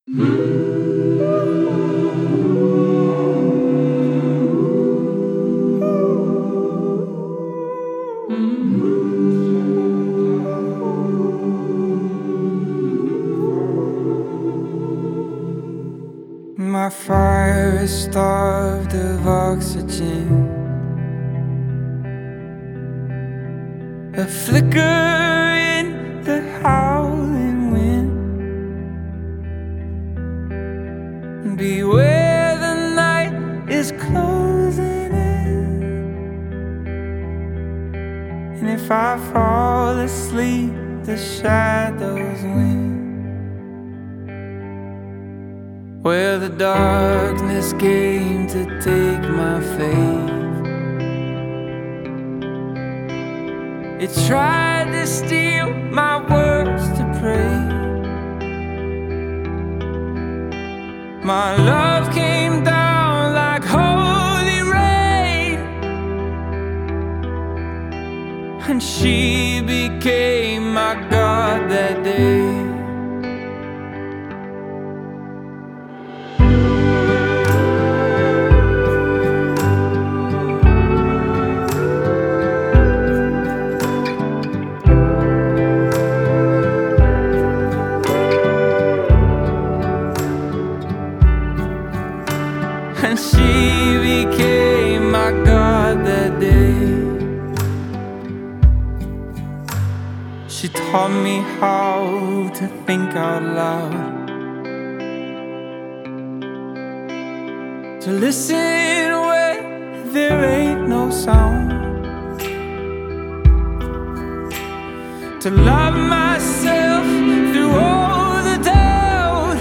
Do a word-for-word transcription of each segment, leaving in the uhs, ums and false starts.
My fire is starved of oxygen. A flicker in the howling wind. Beware, the night is closing in. And if I fall asleep, the shadows win. Well, the darkness came to take my faith. It tried to steal my words to pray. My love came down like holy rain, and she became my God that day. And she became my God that day. She taught me how to think out loud, to listen when there ain't no sound, to love myself through all the doubt,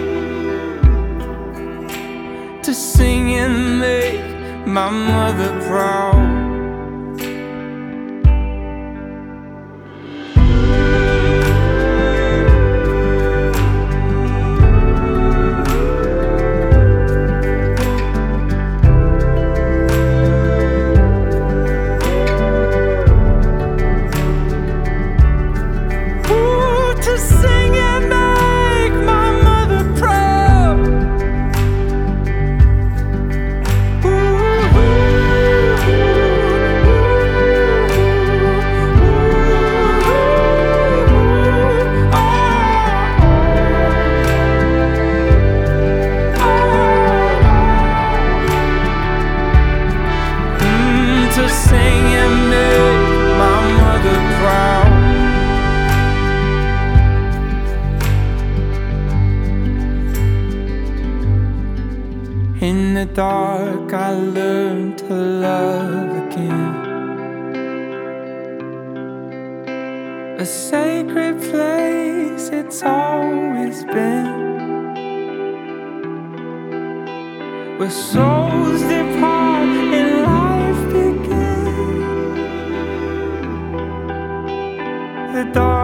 to sing and make my mother proud. Ooh, to sing and make my mother proud. To sing and make my mother proud. In the dark I learned to love again. A sacred place it's always been, where souls depart and life begins. The dark